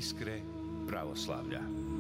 Iskre pravoslavlja.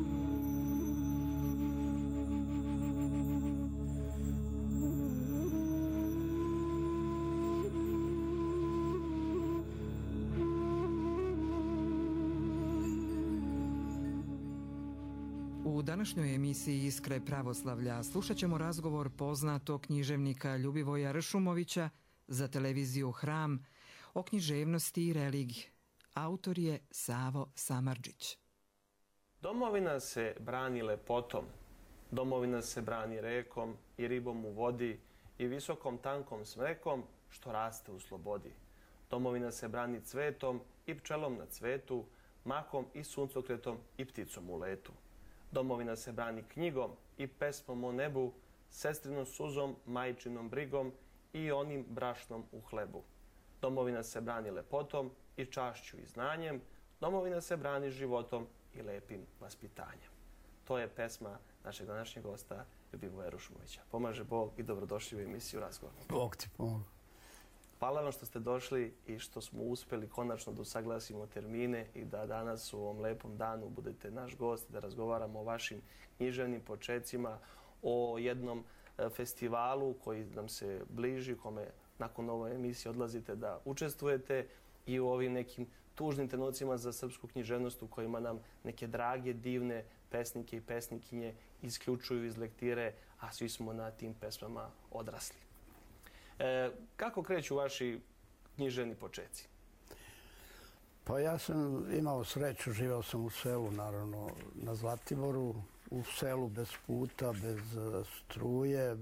U današnjoj emisiji Iskre pravoslavlja slušat ćemo razgovor poznatog književnika Ljubivoja Ršumovića za televiziju Hram o književnosti i religiji. Autor je Savo Samardžić. Domovina se brani lepotom, domovina se brani rekom i ribom u vodi i visokom tankom smrekom što raste u slobodi. Domovina se brani cvetom i pčelom na cvetu, makom i suncokretom i pticom u letu. Domovina se brani knjigom i pesmom o nebu, sestrinom suzom, majčinom brigom i onim brašnom u hlebu. Domovina se brani lepotom i čašću i znanjem, domovina se brani životom i lepim vaspitanjem. To je pesma našeg današnjeg gosta Ljubivoja Ršumovića. Pomaže Bog i dobrodošli u emisiju Razgovor. Bog ti pomogu. Hvala vam što ste došli i što smo uspeli konačno da usaglasimo termine i da danas u ovom lepom danu budete naš gost, da razgovaramo o vašim književnim počecima, o jednom festivalu koji nam se bliži, kome nakon ove emisije odlazite da učestvujete i u ovim nekim tužnim trenucima za srpsku književnost u kojima nam neke drage, divne pesnike i pesnikinje isključuju iz lektire, a svi smo na tim pesmama odrasli. Kako kreću vaši književni počeci? Pa ja sam imao sreću, živeo sam u selu, naravno, na Zlatiboru, u selu bez puta, bez struje,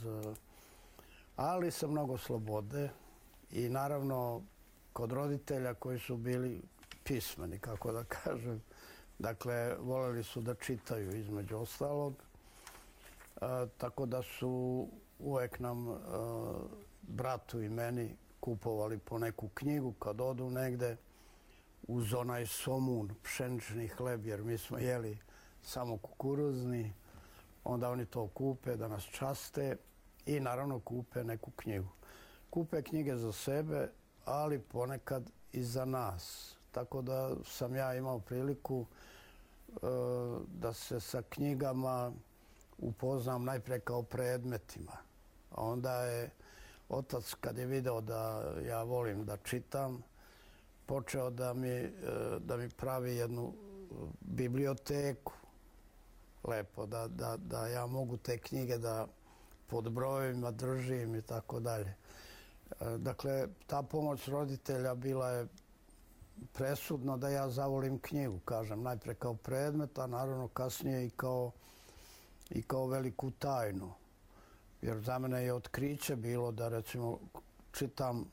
ali sa mnogo slobode i naravno kod roditelja koji su bili pismeni, kako da kažem. Dakle, voljeli su da čitaju između ostalog, tako da su uvek nam, bratu i meni, kupovali po neku knjigu kad odu negde uz onaj somun, pšenični hleb, jer mi smo jeli samo kukuruzni. Onda oni to kupe da nas časte i naravno kupe neku knjigu. Kupe knjige za sebe, ali ponekad i za nas. Tako da sam ja imao priliku da se sa knjigama upoznam najpre kao predmetima. A onda je otac, kad je video da ja volim da čitam, počeo da mi pravi jednu biblioteku. Lepo, da ja mogu te knjige da pod brojevima držim i tako dalje. Dakle, ta pomoć roditelja bila je presudna da ja zavolim knjigu, kažem, najpre kao predmet, a naravno kasnije i kao veliku tajnu. Jer za mene je otkriće bilo da, recimo, čitam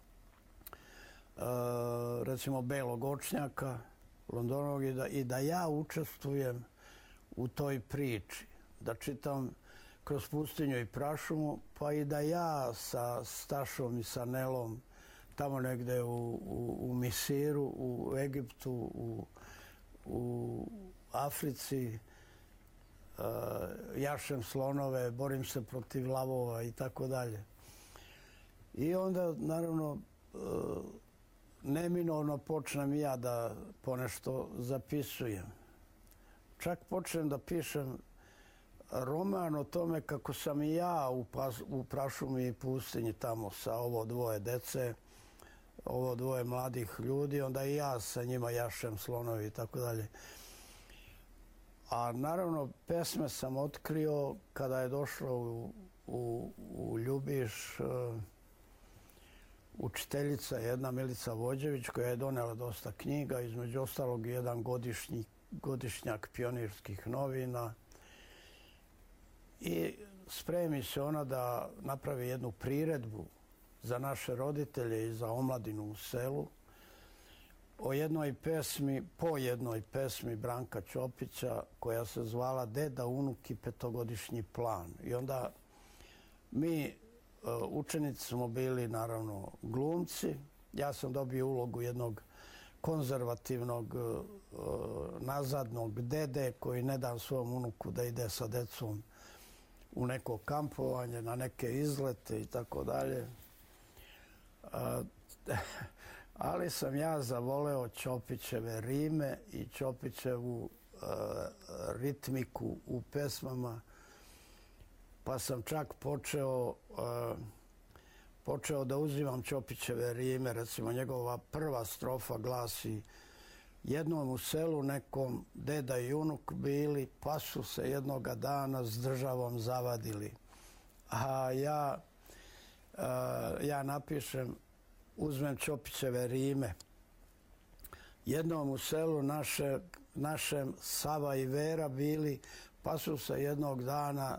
recimo Belog očnjaka Londonovog i da ja učestvujem u toj priči. Da čitam Kroz pustinju i prašumu, pa i da ja sa Stašom i sa Nelom tamo negde u Misiru, u Egiptu, u Africi, jašem slonove, borim se protiv lavova i tako dalje. I onda, naravno, neminovno počnem ja da ponešto zapisujem. Čak počnem da pišem roman o tome kako sam i ja u prašumi i pustinji tamo sa ovo dvoje dece, ovo dvoje mladih ljudi, onda i ja sa njima jašem slonovi i tako dalje. A naravno, pesme sam otkrio kada je došla u Ljubiš učiteljica jedna Milica Vođević, koja je donela dosta knjiga, između ostalog jedan godišnjak pionirskih novina. I spremi se ona da napravi jednu priredbu za naše roditelje i za omladinu u selu o jednoj pesmi, po jednoj pesmi Branka Ćopića koja se zvala Deda, unuk i petogodišnji plan. I onda mi, učenici, smo bili naravno glumci. Ja sam dobio ulogu jednog konzervativnog, nazadnog dede koji ne da svom unuku da ide sa decom u neko kampovanje, na neke izlete i tako dalje. Ali sam ja zavoleo Ćopićeve rime i Ćopićevu ritmiku u pesmama, pa sam čak počeo da uzimam Ćopićeve rime. Recimo, njegova prva strofa glasi: jednom u selu nekom deda i unuk bili, pa su se jednoga dana s državom zavadili. A ja napišem, uzmem Ćopićeve rime. Jednom u selu našem Sava i Vera bili, pa su se jednog dana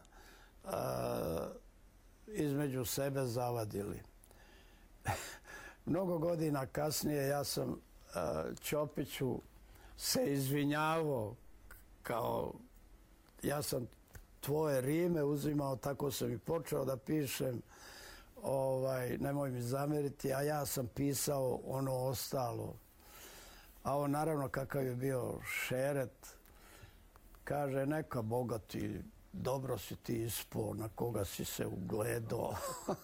između sebe zavadili. Mnogo godina kasnije ja sam Ćopiću se izvinjavao, kao ja sam tvoje rime uzimao, tako sam i počeo da pišem, nemoj mi zameriti, a ja sam pisao ono ostalo. A on, naravno, kakav je bio šeret, kaže: neka Boga ti, dobro si ti ispao, na koga si se ugledao.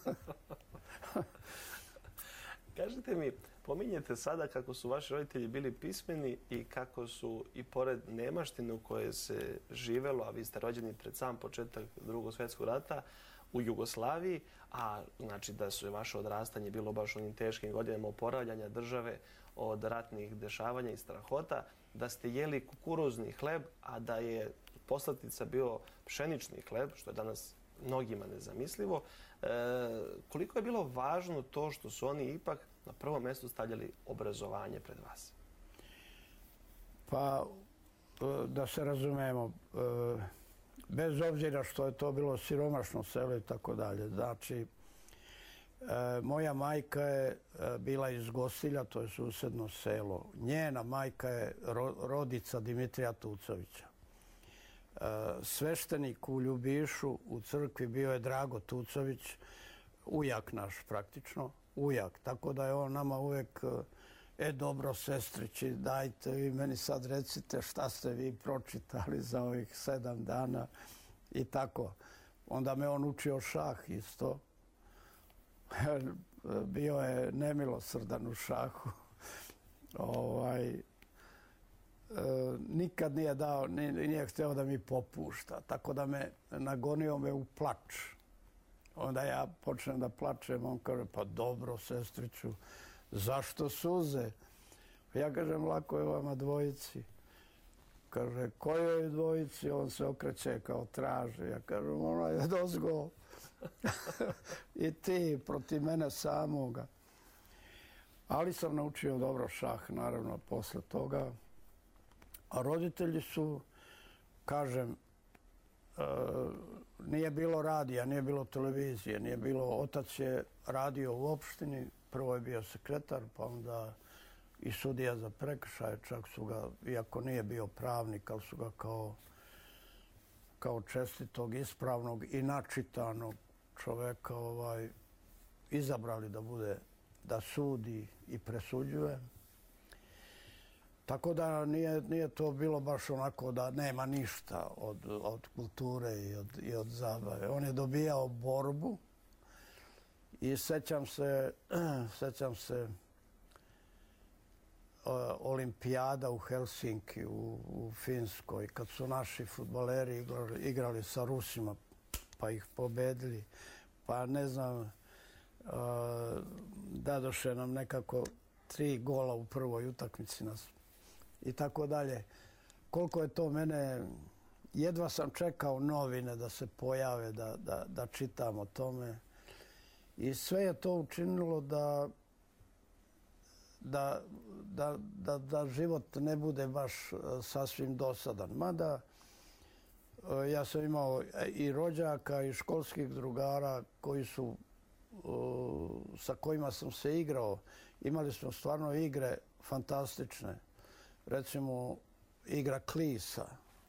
Kažite mi, pominjete sada kako su vaši roditelji bili pismeni i kako su i pored nemaštine u kojoj se živelo, a vi ste rođeni pred sam početak Drugog svjetskog rata, u Jugoslaviji, a znači da su vaše odrastanje bilo baš u onim teškim godinama oporavljanja države od ratnih dešavanja i strahota, da ste jeli kukuruzni hleb, a da je poslatica bio pšenični hleb, što je danas mnogima nezamislivo. Koliko je bilo važno to što su oni ipak na prvom mjestu stavljali obrazovanje pred vas? Pa, da se razumemo, bez obzira što je to bilo siromašno selo i tako dalje. Znači, moja majka je bila iz Gosilja, to je susedno selo. Njena majka je rodica Dimitrija Tucovića. Sveštenik u Ljubišu u crkvi bio je Drago Tucović, ujak naš praktično, ujak. Tako da je on nama uvijek: dobro, sestrići, dajte vi meni sad recite šta ste vi pročitali za ovih 7 dana i tako. Onda me on učio šah isto. Bio je nemilosrdan u šahu. Nikad nije htio da mi popušta. Tako da nagonio me u plač. Onda ja počnem da plačem, on kaže: pa dobro, sestriću, zašto suze? Ja kažem: lako je vama dvojici. Kaže: kojoj dvojici? On se okreće kao traže. Ja kažem: ona je dozgo. I ti protiv mene samoga. Ali sam naučio dobro šah, naravno, posle toga. A roditelji su, kažem, nije bilo radija, nije bilo televizije, nije bilo, otac je radio u opštini, prvo je bio sekretar, pa onda i sudija za prekršaje, čak su ga, iako nije bio pravnik, ali su ga kao čestitog, ispravnog i načitanog čoveka izabrali da sudi i presuđuje. Tako da nije to bilo baš onako da nema ništa od kulture i od zabave. On je dobijao borbu i sećam se olimpijada u Helsinki u Finskoj, kad su naši fudbaleri igrali sa Rusima pa ih pobedili. Pa ne znam, dadoše nam nekako 3 gola u prvoj utakmici nas i tako dalje. Koliko je to mene, jedva sam čekao novine da se pojave, da čitam o tome. I sve je to učinilo da život ne bude baš sasvim dosadan. Mada ja sam imao i rođaka i školskih drugara sa kojima sam se igrao. Imali smo stvarno igre fantastične. Recimo, igra klisa.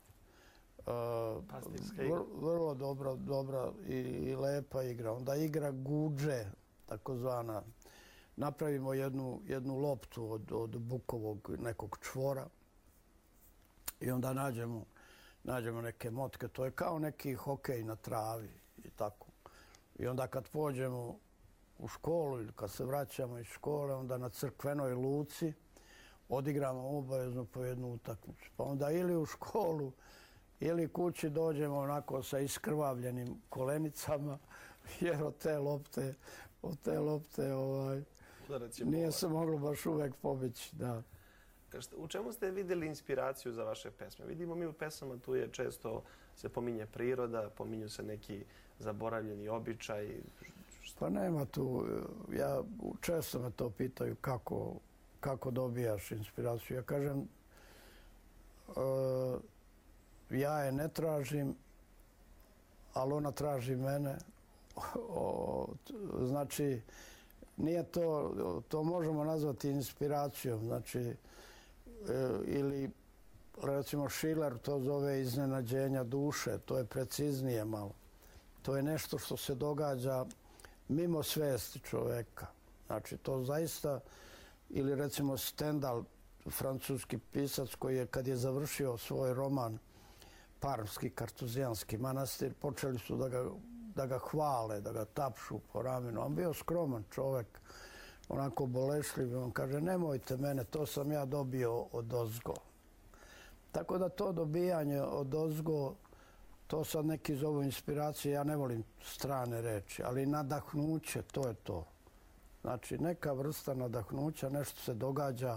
Vrlo dobra i lepa igra. Onda igra guđe, takozvana. Napravimo jednu loptu od bukovog nekog čvora i onda nađemo neke motke. To je kao neki hokej na travi i tako. I onda kad pođemo u školu ili kad se vraćamo iz škole, onda na crkvenoj luci odigramo obavezno po jednu utakmicu. Pa onda ili u školu ili kući dođemo onako sa iskrvavljenim kolenicama, jer od te lopte nije se moglo baš uvek pobići. Da. U čemu ste vidjeli inspiraciju za vaše pesme? Vidimo mi u pesama tu je često se pominje priroda, pominju se neki zaboravljeni običaj. Pa nema tu, često me to pitaju kako dobijaš inspiraciju. Ja kažem, ja je ne tražim, ali ona traži mene. Znači, nije to možemo nazvati inspiracijom. Znači, ili recimo Schiller to zove iznenađenja duše, to je preciznije malo. To je nešto što se događa mimo svesti čoveka. Znači, to zaista, ili recimo Stendhal, francuski pisac koji je, kad je završio svoj roman Parmski kartuzijanski manastir, počeli su da ga hvale, da ga tapšu po ramenu. On bio skroman čovek, onako bolešljiv. On kaže, nemojte mene, to sam ja dobio odozgo. Tako da to dobijanje odozgo, to sad neki zovu inspiracije, ja ne volim strane reči, ali nadahnuće, to je to. Znači, neka vrsta nadahnuća, nešto se događa,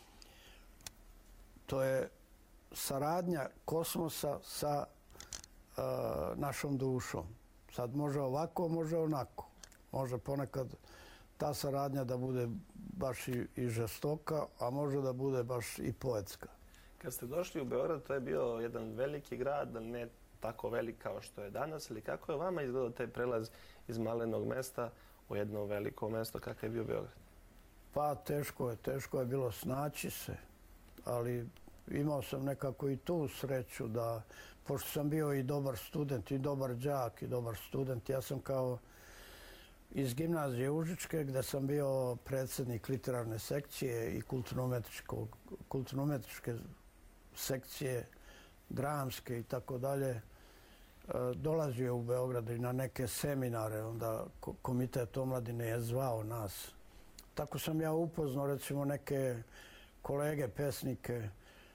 to je saradnja kosmosa sa našom dušom. Sad može ovako, može onako. Može ponekad ta saradnja da bude baš i žestoka, a može da bude baš i poetska. Kad ste došli u Beograd, to je bio jedan veliki grad, ne tako velik kao što je danas, ali kako je vama izgledao taj prelaz iz malenog mesta u jedno veliko mesto, kakav je bio Beograd? Pa teško je bilo snaći se, ali imao sam nekako i tu sreću da, pošto sam bio i dobar student, i dobar đak, i dobar student, ja sam kao iz gimnazije Užičke, gde sam bio predsjednik literarne sekcije i kulturno-umetničke sekcije, dramske i tako dalje, dolazio u Beograd i na neke seminare, onda Komitet omladine je zvao nas. Tako sam ja upoznao recimo neke kolege, pesnike,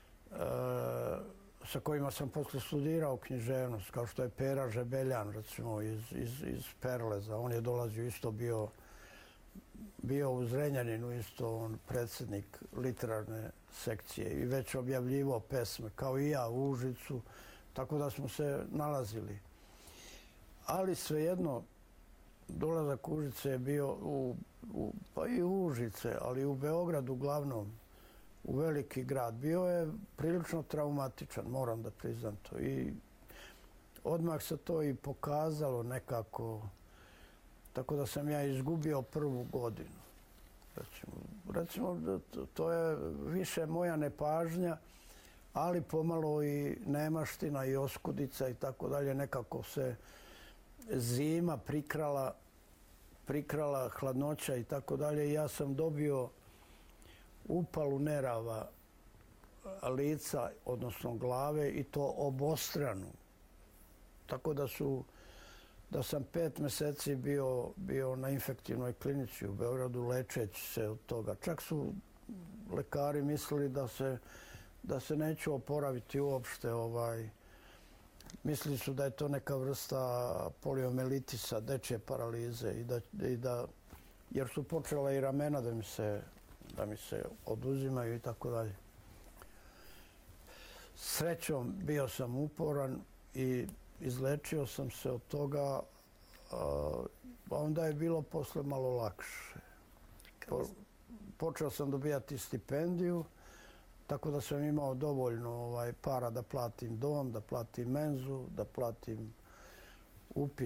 sa kojima sam posle studirao književnost, kao što je Pera Žebeljan, recimo, iz Perleza. On je dolazio, isto bio u Zrenjaninu, isto on predsjednik literarne sekcije i već objavljivao pesme, kao i ja u Užicu, tako da smo se nalazili. Ali svejedno, dolazak Užice je bio, pa i u Užice, ali u Beogradu uglavnom, u veliki grad. Bio je prilično traumatičan, moram da priznam to. I odmah se to i pokazalo nekako, tako da sam ja izgubio prvu godinu. Recimo, to je više moja nepažnja, ali pomalo i nemaština i oskudica i tako dalje. Nekako se zima prikrala hladnoća i tako dalje. I ja sam dobio upalu nerava lica, odnosno glave, i to obostranu. Tako da sam 5 meseci bio na infektivnoj klinici u Beogradu lečeći se od toga. Čak su lekari mislili da se neću oporaviti uopšte. Mislili su da je to neka vrsta poliomelitisa, dečje paralize, jer su počela i ramena da mi se oduzimaju i tako dalje. Srećom bio sam uporan i izlečio sam se od toga, a onda je bilo posle malo lakše. Počeo sam dobijati stipendiju, tako da sam imao dovoljno para da platim dom, da platim menzu, da platim upis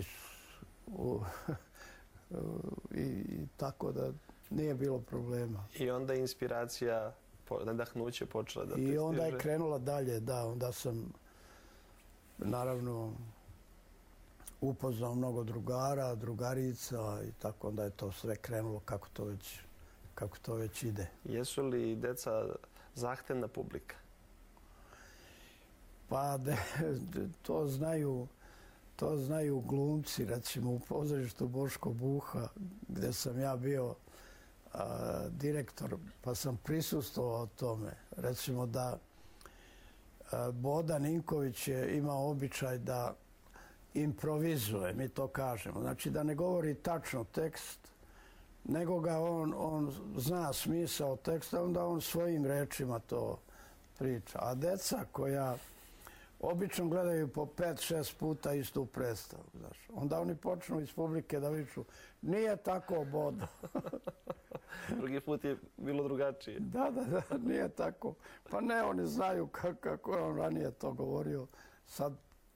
i tako da nije bilo problema. I onda je inspiracija, nadahnuće počela da te stiže? I onda je krenula dalje, da. Onda sam, naravno, upoznao mnogo drugara, drugarica i tako onda je to sve krenulo kako to već ide. Jesu li deca zahtevna publika? Pa to znaju To znaju glumci, recimo u pozorištu Boško Buha, gdje sam ja bio direktor, pa sam prisustvovao tome. Recimo da Boda Ninković je imao običaj da improvizuje, mi to kažemo. Znači da ne govori tačno tekst, nego ga on zna smisao teksta, onda on svojim rečima to priča. A deca koja obično gledaju po 5-6 puta istu predstavu, znaš. Onda oni počnu iz publike da viču, nije tako, Bodo. Drugi put je bilo drugačije. Da, nije tako. Pa ne, oni znaju kako je on ranije to govorio. Sad...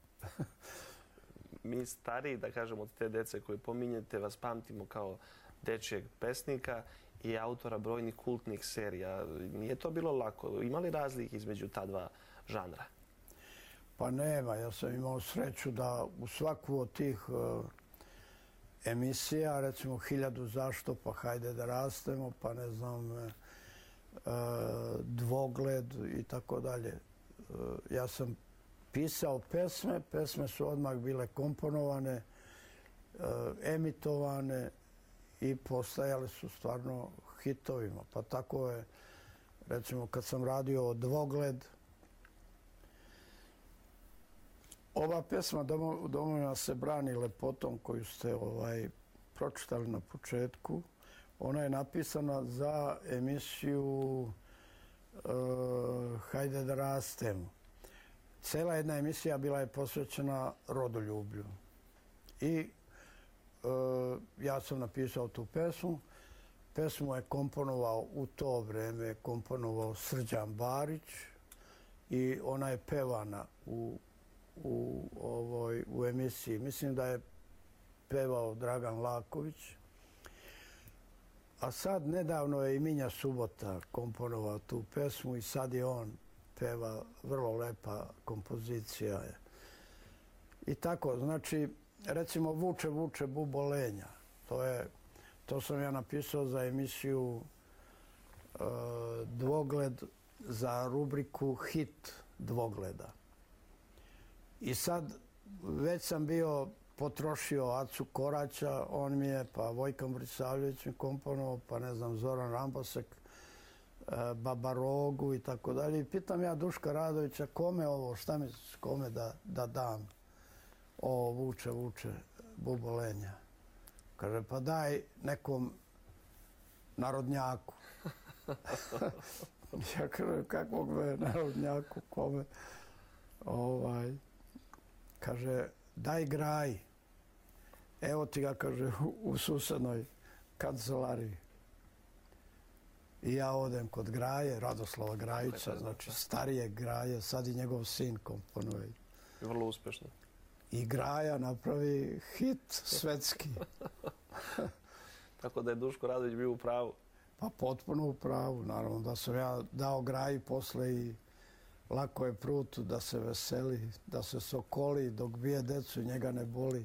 Mi stariji, da kažemo, od te dece koje pominjete, vas pamtimo kao dečijeg pesnika i autora brojnih kultnih serija. Nije to bilo lako? Ima li razlike između ta dva žanra? Pa nema. Ja sam imao sreću da u svaku od tih emisija, recimo 1000 zašto, pa Hajde da rastemo, pa ne znam, Dvogled i tako dalje. Ja sam pisao pesme, pesme su odmah bile komponovane, emitovane i postajale su stvarno hitovima. Pa tako je, recimo, kad sam radio Dvogled, ova pesma Domovina se brani lepotom koju ste pročitali na početku, ona je napisana za emisiju Hajde da rastemo. Cela jedna emisija bila je posvećena rodoljublju. I ja sam napisao tu pesmu. Pesmu je komponovao u to vreme, komponovao Srđan Barić i ona je pevana u emisiji. Mislim da je pevao Dragan Laković. A sad nedavno je i Minja Subota komponovao tu pesmu i sad je on peva, vrlo lepa kompozicija je. I tako, znači, recimo Vuče, vuče bubolenja. To sam ja napisao za emisiju Dvogled, za rubriku Hit Dvogleda. I sad već sam bio potrošio Acu Koraća, on mi je, pa Vojka Brisavljević mi komponovao, pa ne znam, Zoran Rambosek, Babarogu i tako dalje. I pitam ja Duška Radovića, kome ovo, šta misliš, kome da dam o Vuče, vuče bubolenja? Kaže, pa daj nekom narodnjaku. Ja kažem, kakvog me narodnjaku, kome? Kaže, daj Graji. Evo ti ga, kaže, u susednoj kancelariji. I ja odem kod Graje, Radoslava Grajića, znači starijeg Graje, sad i njegov sin komponuje. Vrlo uspešno. I Graja napravi hit svetski. Tako da je Duško Radović bio u pravu. Pa potpuno u pravu, naravno, da sam ja dao Graji posle i lako je prutu da se veseli, da se sokoli dok bije decu i njega ne boli.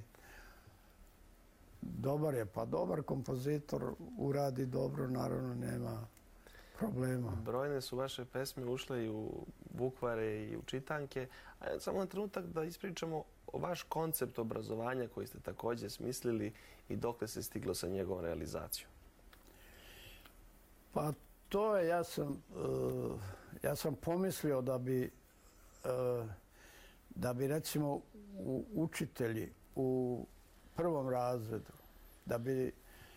Dobar je, pa dobar kompozitor uradi dobro, naravno nema problema. Brojne su vaše pesme ušle i u bukvare i u čitanke. A samo na trenutak da ispričamo o vaš koncept obrazovanja koji ste također smislili i dokle se stiglo sa njegovom realizacijom. Pa to je, ja sam pomislio da bi recimo učitelji u prvom razredu, da bi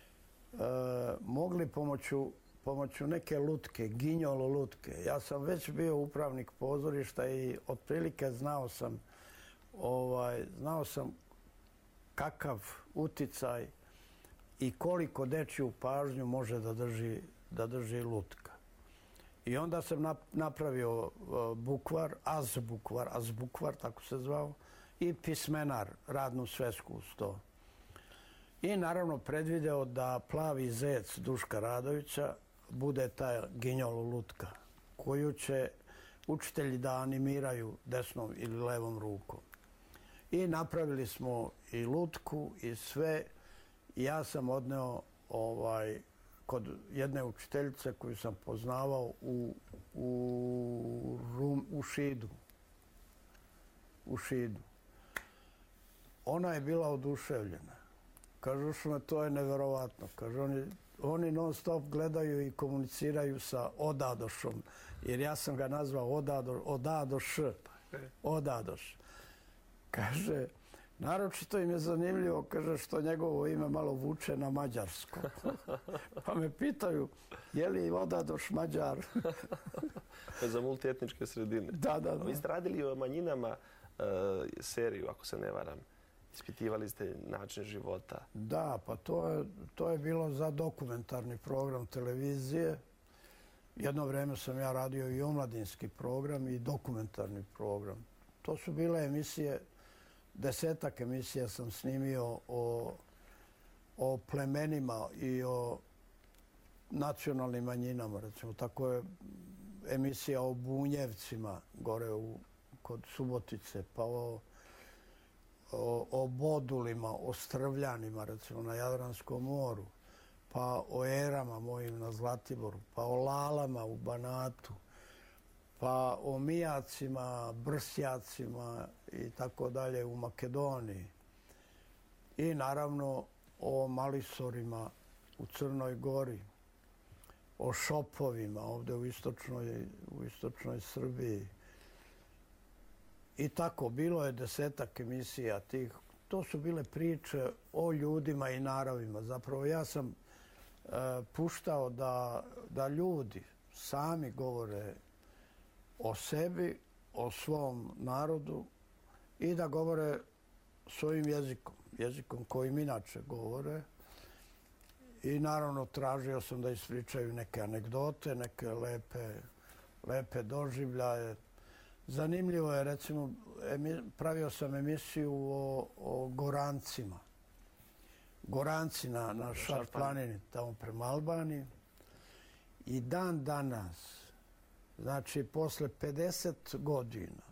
mogli pomoću neke lutke, ginjolo lutke. Ja sam već bio upravnik pozorišta i otprilike znao sam kakav uticaj i koliko dečju pažnju može da drži lutka. I onda sam napravio bukvar, azbukvar, tako se zvao, i pismenar, radnu svesku uz to. I naravno predvideo da Plavi zec Duška Radovića bude ta ginjolo lutka, koju će učitelji da animiraju desnom ili levom rukom. I napravili smo i lutku i sve. Ja sam odneo kod jedne učiteljice koju sam poznavao u Šidu. ona je bila oduševljena. Kažu što me, to je neverovatno. Kažu, oni non stop gledaju i komuniciraju sa Odadošom, jer ja sam ga nazvao Odadoš. Odadoš. Kaže, naročito im je zanimljivo, kaže, što njegovo ime malo vuče na mađarsko. Pa me pitaju, je li Odadoš Mađar? Za multietničke sredine. Da. Vi ste radili o manjinama seriju, ako se ne varam. Ispitivali ste način života. Da, pa to je bilo za dokumentarni program televizije. Jedno vreme sam ja radio i omladinski program i dokumentarni program. To su bile emisije, 10 emisija sam snimio o plemenima i o nacionalnim manjinama. Recimo, tako je emisija o Bunjevcima gore kod Subotice, pa o Bodulima, o Strvljanima, recimo, na Jadranskom moru, pa o Erama mojim na Zlatiboru, pa o Lalama u Banatu, pa o Mijacima, Brsjacima i tako dalje u Makedoniji. I naravno o Malisorima u Crnoj Gori, o Šopovima ovdje u istočnoj Srbiji. I tako, bilo je 10 emisija tih. To su bile priče o ljudima i naravima. Zapravo ja sam puštao da ljudi sami govore o sebi, o svom narodu i da govore svojim jezikom kojim inače govore. I naravno tražio sam da ispričaju neke anegdote, neke lepe doživljaje. Zanimljivo je, recimo, pravio sam emisiju o Gorancima. Goranci na Šar planini, tamo prema Albaniji. I dan danas, znači posle 50 godina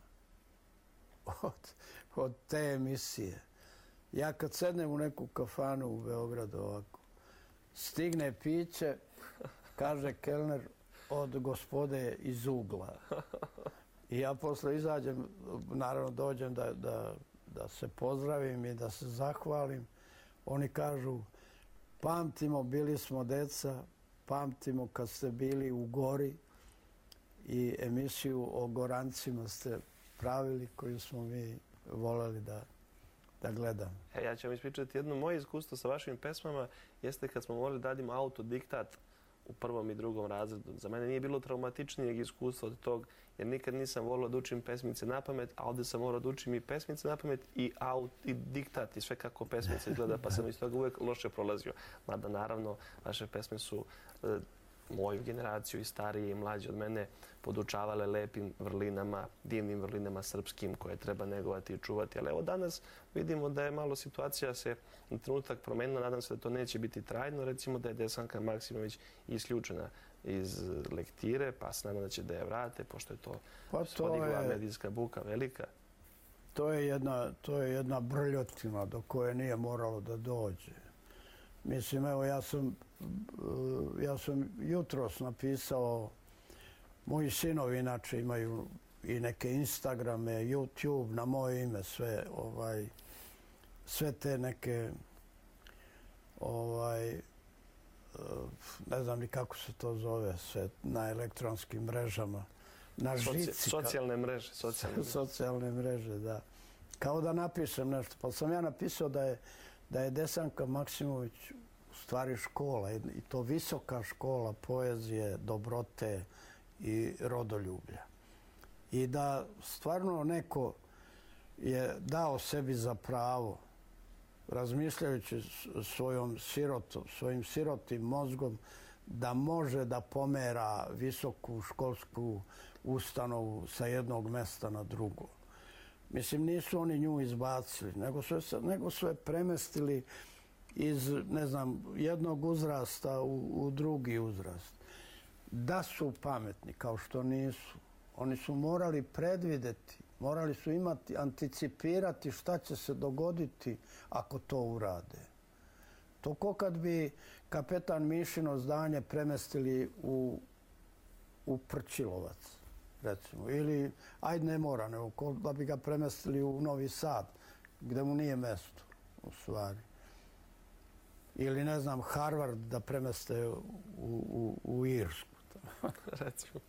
od te emisije, ja kad sednem u neku kafanu u Beogradu ovako, stigne piće, kaže kelner, od gospode iz ugla. I ja posle izađem, naravno dođem da se pozdravim i da se zahvalim. Oni kažu, pamtimo, bili smo deca, pamtimo kad ste bili u Gori i emisiju o Gorancima ste pravili koju smo mi voleli da gledam. Ja ću vam ispričati jedno moje iskustvo sa vašim pesmama, jeste kad smo morali da radimo autodiktat u 1. i 2. razredu. Za mene nije bilo traumatičnijeg iskustva od tog, jer nikad nisam volio da učim pesmice na pamet, a ovdje sam morao da učim i pesmice na pamet i diktat i sve kako pesmice izgleda, pa sam iz toga uvijek loše prolazio. Mada naravno, vaše pesme su moju generaciju i starije i mlađe od mene podučavale lepim vrlinama, divnim vrlinama srpskim koje treba negovati i čuvati. Ali evo danas vidimo da je malo situacija se na trenutak promenila. Nadam se da to neće biti trajno. Recimo da je Desanka Maksimović isključena iz lektire, pa se nadam da će da je vrate, pošto je to podigla medijska buka velika. To je jedna brljotina do koje nije moralo da dođe. Mislim, evo, ja sam jutros napisao, moji sinovi inače imaju i neke Instagrame, YouTube, na moje ime sve te neke, ne znam ni kako se to zove, sve na elektronskim mrežama, na žici. Socijalne mreže. Socijalne mreže, da. Kao da napišem nešto, pa sam ja napisao da je Desanka Maksimović u stvari škola, i to visoka škola poezije, dobrote i rodoljublja. I da stvarno neko je dao sebi za pravo, razmišljajući svojim sirotim mozgom, da može da pomera visoku školsku ustanovu sa jednog mesta na drugo. Mislim, nisu oni nju izbacili, nego su je premestili iz, ne znam, jednog uzrasta u drugi uzrast. Da su pametni, kao što nisu, oni su morali predvideti, morali su anticipirati šta će se dogoditi ako to urade. To ko kad bi kapetan Mišino zdanje premestili u Prčilovac, recimo, ili, ajde ne mora, nego da bi ga premestili u Novi Sad, gde mu nije mesto, u stvari. Ili, ne znam, Harvard da premeste u Irsku. Recimo.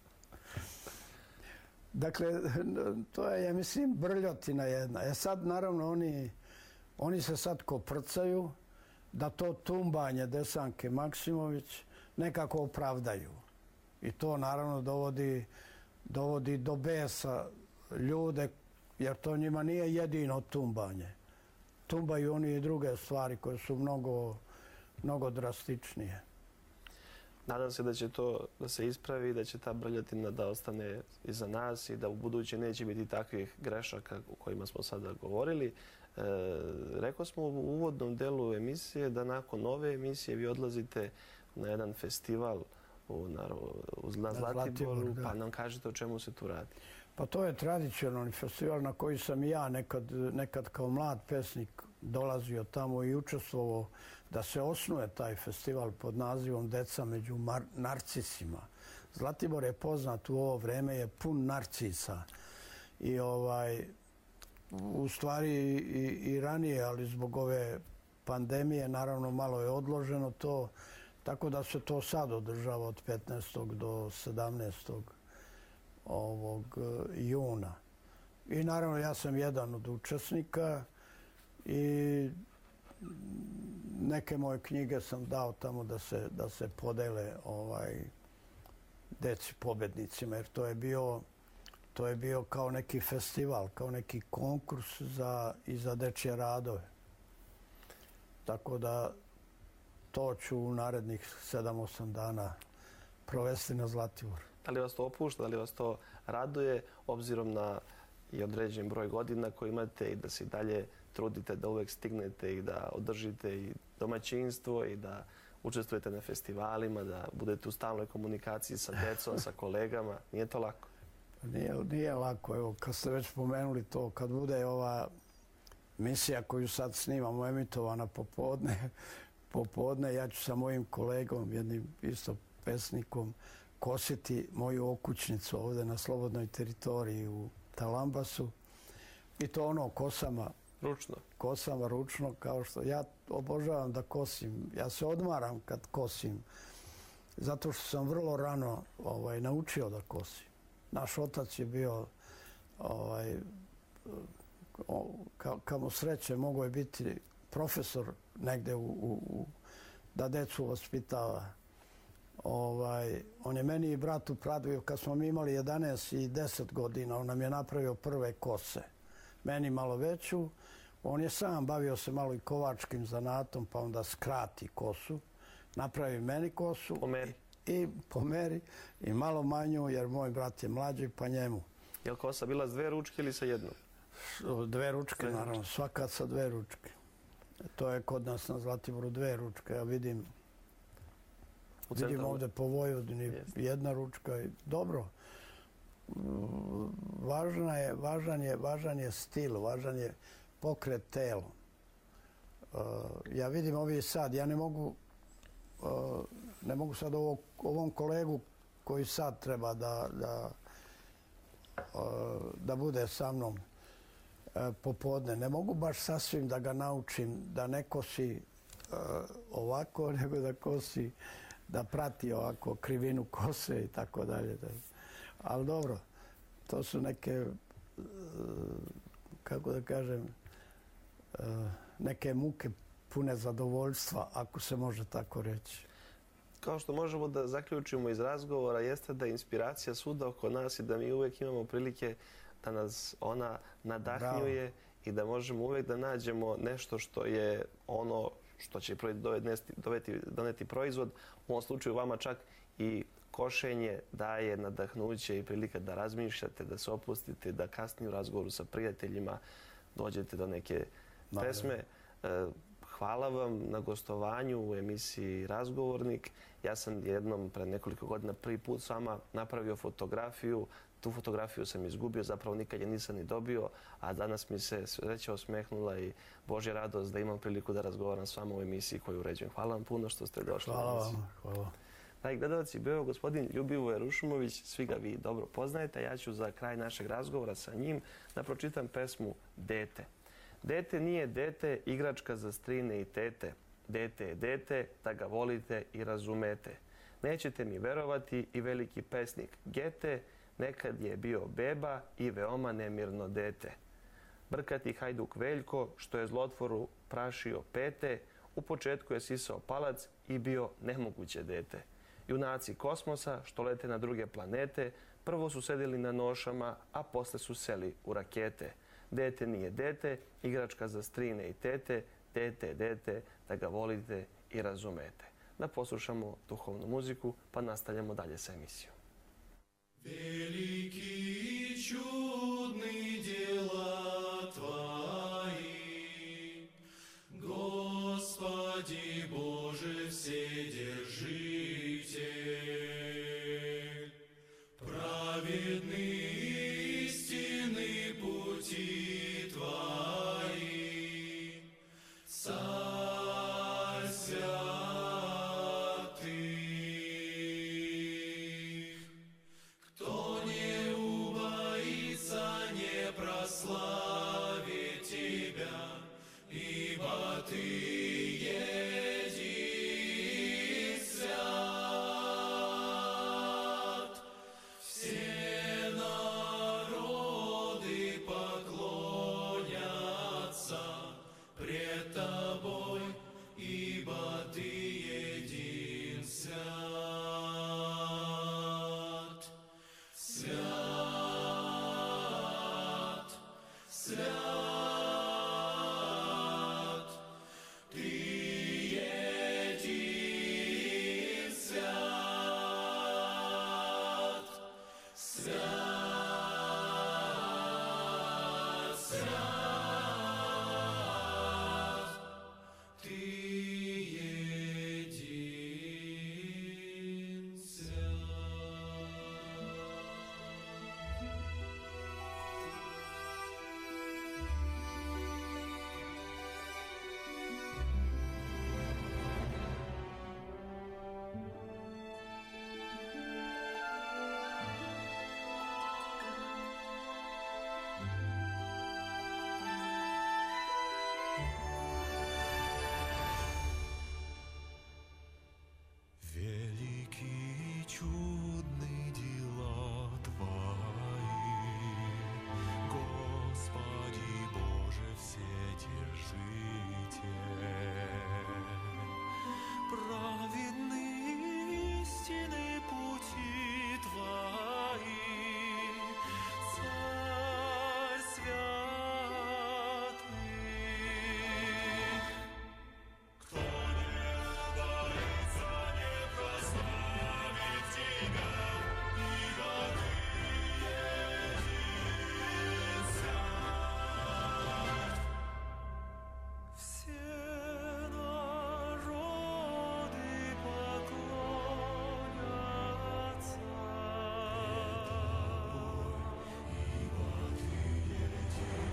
Dakle, to je, ja mislim, brljotina jedna. Sad, naravno, oni se sad koprcaju da to tumbanje Desanke Maksimović nekako opravdaju. I to, naravno, dovodi do besa ljude, jer to njima nije jedino tumbanje. Tumbaju oni i druge stvari koje su mnogo drastičnije. Nadam se da će to da se ispravi, da će ta brljotina da ostane iza nas i da u buduće neće biti takvih grešaka o kojima smo sada govorili. Rekao smo u uvodnom delu emisije da nakon ove emisije vi odlazite na jedan festival na Zlatiboru, pa nam kažete o čemu se tu radi. Pa to je tradicionalni festival na koji sam i ja nekad kao mlad pesnik dolazio tamo i učestvovao da se osnuje taj festival pod nazivom Deca među narcisima. Zlatibor je poznat u ovo vreme, je pun narcisa. I u stvari i ranije, ali zbog ove pandemije, naravno malo je odloženo to, tako da se to sad održava od 15. do 17. juna. I naravno ja sam jedan od učesnika i neke moje knjige sam dao tamo da se podele deci pobednicima, jer to je bio kao neki festival, kao neki konkurs i za dečje radove. Tako da to ću u narednih 7-8 dana provesti na Zlatiboru. Da li vas to opušta, da li vas to raduje, obzirom na i određen broj godina koji imate i da se dalje trudite da uvek stignete i da održite i domaćinstvo i da učestvujete na festivalima, da budete u stalnoj komunikaciji sa decom, sa kolegama? Nije to lako? Nije lako. Evo, kad ste već pomenuli to, kad bude ova misija koju sad snimamo emitovana popodne, ja ću sa mojim kolegom, jednim isto pesnikom, kositi moju okućnicu ovde na slobodnoj teritoriji u Talambasu. I to kosama. Ručno? Kosama ručno, kao što ja obožavam da kosim. Ja se odmaram kad kosim, zato što sam vrlo rano naučio da kosim. Naš otac je bio, kamo sreće, mogao je biti profesor negde da decu vaspitava. On je meni i bratu pravio, kad smo mi imali 11 i 10 godina, on nam je napravio prve kose. Meni malo veću. On je sam bavio se malo i kovačkim zanatom, pa onda skrati kosu. Napravi meni kosu. Po meri. I malo manju, jer moj brat je mlađi, pa njemu. Je li kosa bila s 2 ručke ili sa jednom? 2 ručke, naravno. Svaka sa 2 ručke. To je kod nas na Zlatiboru 2 ručke. Ja vidim ovde po Vojvodini 1 ručka. Dobro. Važan je stil, važan je pokret tela. Ja vidim ovi sad, ja ne mogu sad ovom kolegu koji sad treba da bude sa mnom popodne, ne mogu baš sasvim da ga naučim da ne kosi ovako, nego da kosi, da prati ovako krivinu kose i tako dalje. Ali dobro, to su neke, kako da kažem, neke muke pune zadovoljstva, ako se može tako reći. Kao što možemo da zaključimo iz razgovora, jeste da je inspiracija svuda oko nas i da mi uvek imamo prilike da nas ona nadahnjuje i da možemo uvek da nađemo nešto što je ono što će doneti proizvod. U ovom slučaju vama čak i košenje daje nadahnuće i prilika da razmišljate, da se opustite, da kasnije u razgovoru sa prijateljima dođete do neke pesme. Hvala vam na gostovanju u emisiji Razgovornik. Ja sam jednom pred nekoliko godina prvi put s vama napravio fotografiju. Tu fotografiju sam izgubio, zapravo nikad je nisam ni dobio, a danas mi se sreća osmehnula i Božja radost da imam priliku da razgovaram s vama u emisiji koju uređujem. Hvala vam puno što ste došli. Hvala vam. Hvala. Dragi gledalci, bio je gospodin Ljubivoje Rušumović, svi ga vi dobro poznajete. Ja ću za kraj našeg razgovora sa njim da pročitam pesmu Dete. Dete nije dete, igračka za strine i tete. Dete je dete, da ga volite i razumete. Nećete mi verovati i veliki pesnik Gete nekad je bio beba i veoma nemirno dete. Brkati hajduk Veljko, što je zlotvoru prašio pete, u početku je sisao palac i bio nemoguće dete. Junaci kosmosa, što lete na druge planete, prvo su sedeli na nošama, a posle su seli u rakete. Dete nije dete, igračka za strine i tete, dete je dete, da ga volite i razumete. Da poslušamo duhovnu muziku, pa nastavljamo dalje sa emisijom. Veliki i čudni djela Tvoji, Gospodи Боже Вседержитель, праведны истинны пути Твои, Царь святый. Кто не убоится, не прославит Тебя, ибо Ты един свят. Все народы поклонятся пред Тобой, ибо Ты един свят. Свят, свят, Ты един свят. Свят, свят, Ты един свят. Великие чудные дела Твои, Господи Боже Вседержитель. Праведны истины пути Твои, Царь святый. Кто не убоится, не прославит Тебя, ибо Ты един свят. Все народы поклонятся, ибо Ты един.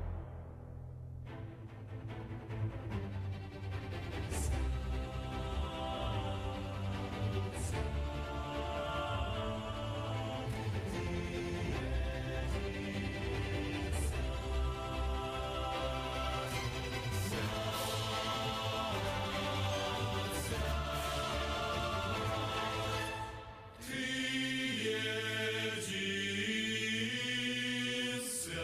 Ты един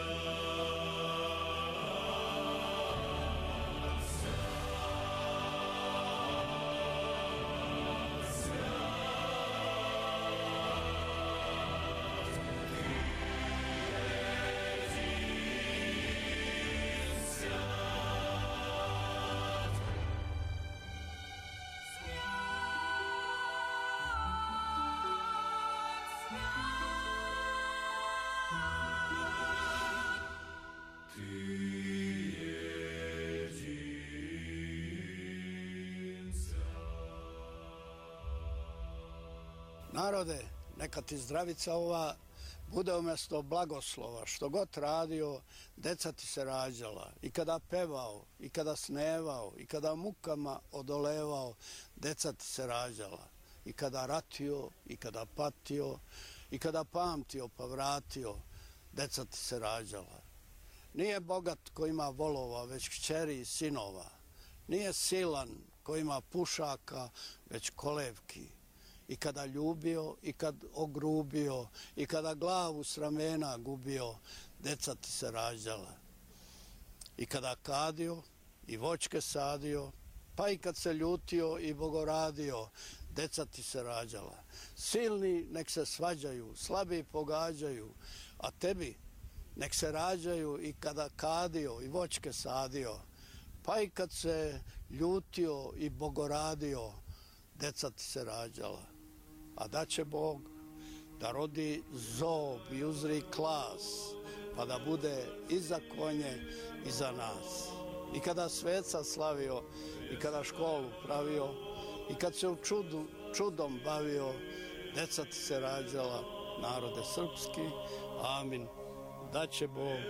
Narode, neka ti zdravica ova bude umjesto blagoslova. Što god radio, deca ti se rađala. I kada pevao, i kada snevao, i kada mukama odolevao, deca ti se rađala. I kada ratio, i kada patio, i kada pamtio pa vratio, deca ti se rađala. Nije bogat ko ima volova, već kćeri i sinova. Nije silan ko ima pušaka, već kolevki. I kada ljubio, i kad ogrubio, i kada glavu s ramena gubio, deca ti se rađala. I kada kadio, i voćke sadio, pa i kad se ljutio i bogoradio, deca ti se rađala. Silni nek se svađaju, slabi pogađaju, a tebi nek se rađaju i kada kadio i voćke sadio, pa i kad se ljutio i bogoradio, deca ti se rađala. A da će Bog da rodi zob i uzri klas, pa da bude i za konje i za nas. I kada sveca slavio, i kada školu pravio, i kad se u čudom bavio, deca ti se rađala, narode srpski, amin. Da će Bog.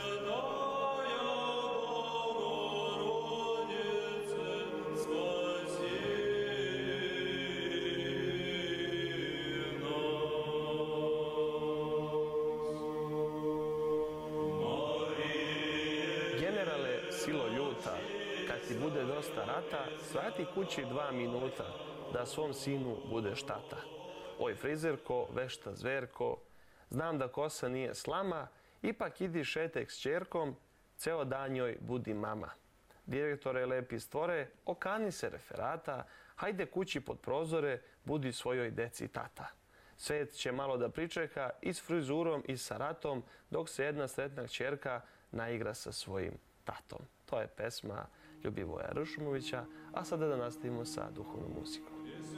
Generale silo ljuta, kad ti bude dosta rata, svrati kući 2 minuta, da svom sinu budeš tata. Oj frizerko, vešta zverko, znam da kosa nije slama, ipak idi šetek s ćerkom, ceo dan joj budi mama. Direktore lepi stvore, okani se referata, hajde kući pod prozore, budi svojoj deci tata. Svet će malo da pričeka i s frizurom i sa ratom, dok se jedna sretna kćerka naigra sa svojim tatom. To je pesma Ljubivoja Ršumovića, a sada da nastavimo sa duhovnom muzikom.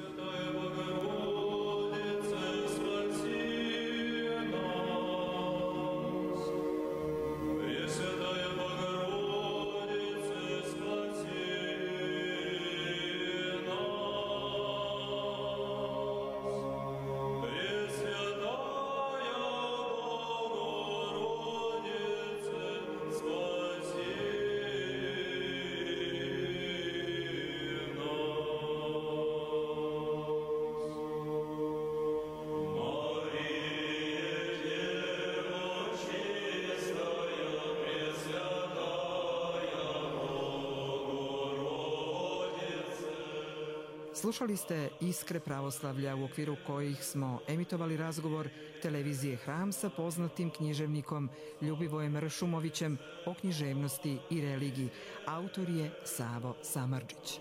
Slušali ste Iskre pravoslavlja, u okviru kojih smo emitovali razgovor televizije Hram sa poznatim književnikom Ljubivojem Ršumovićem o književnosti i religiji. Autor je Savo Samardžić.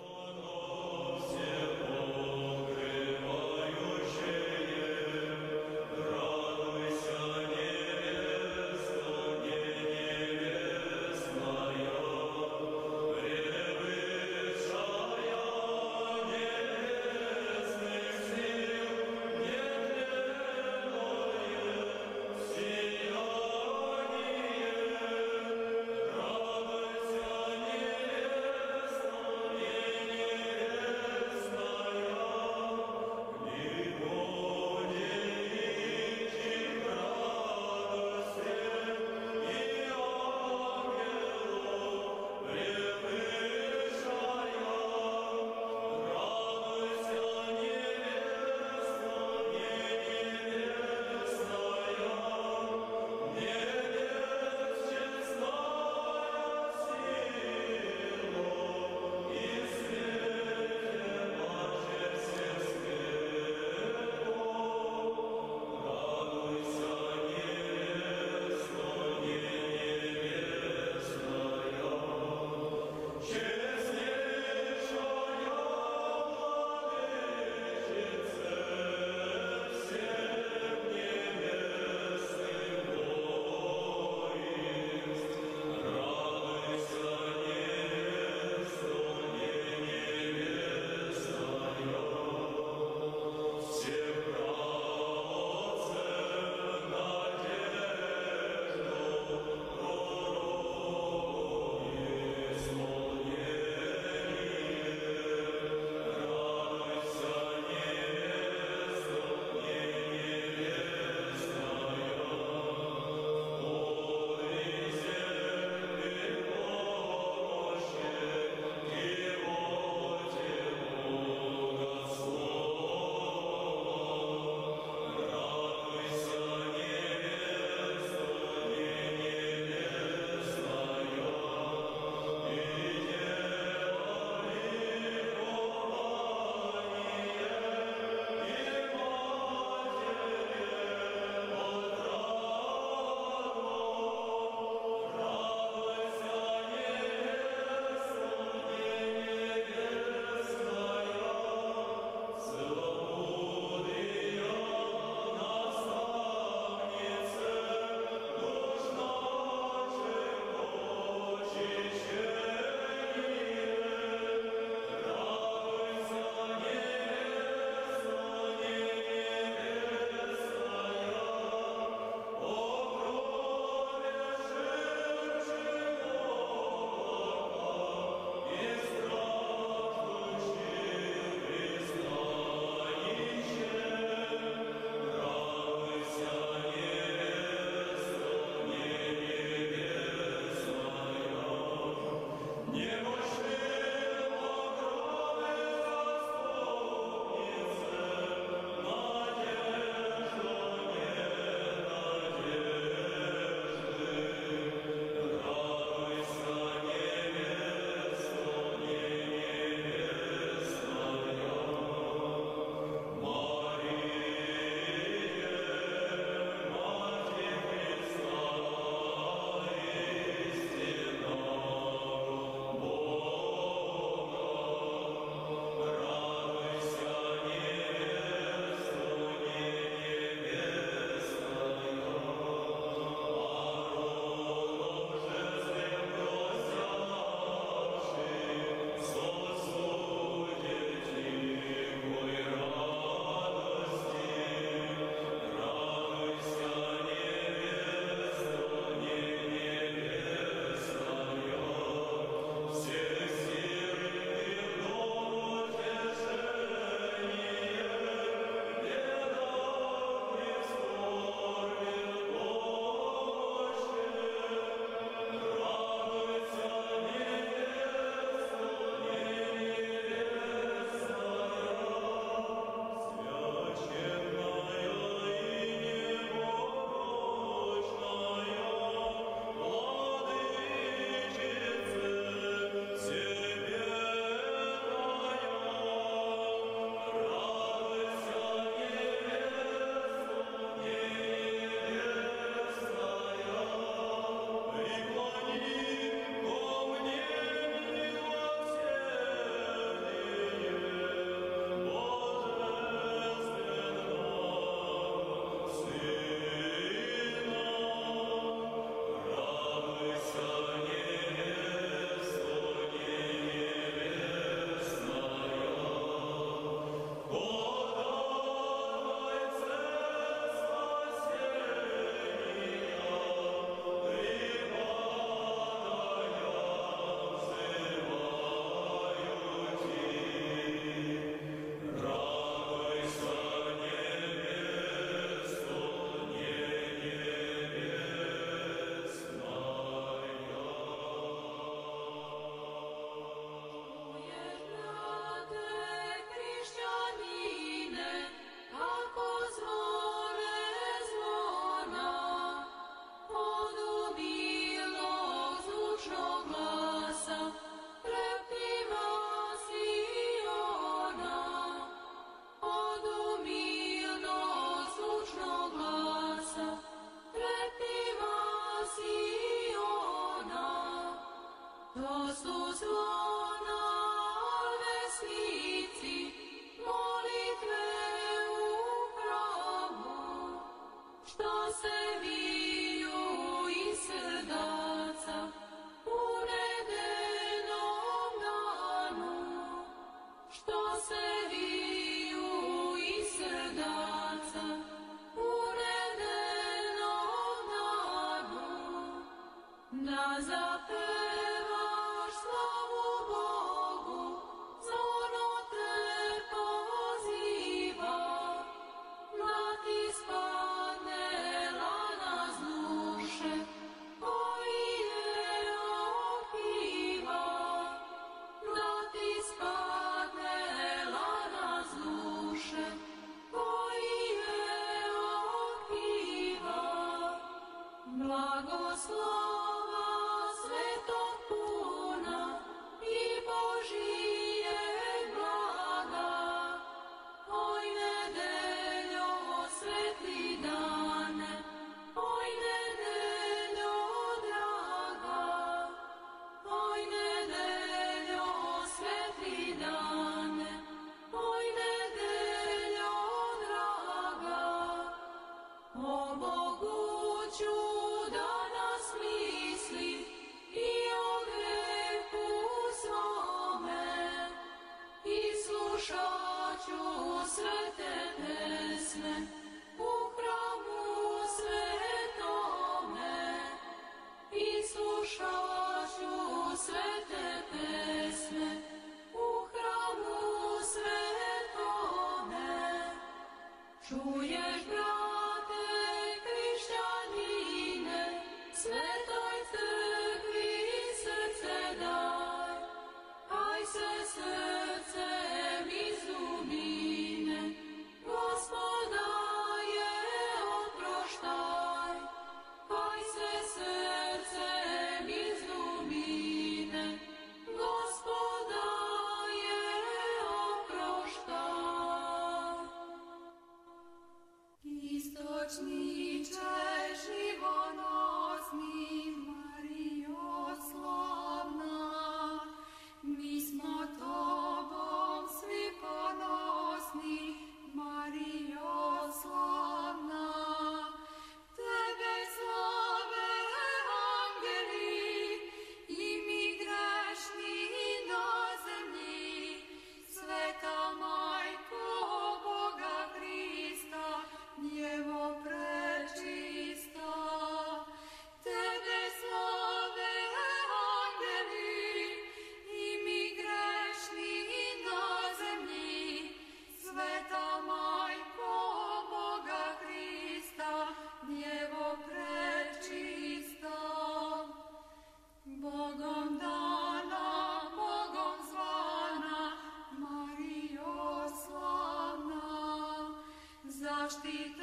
zaštita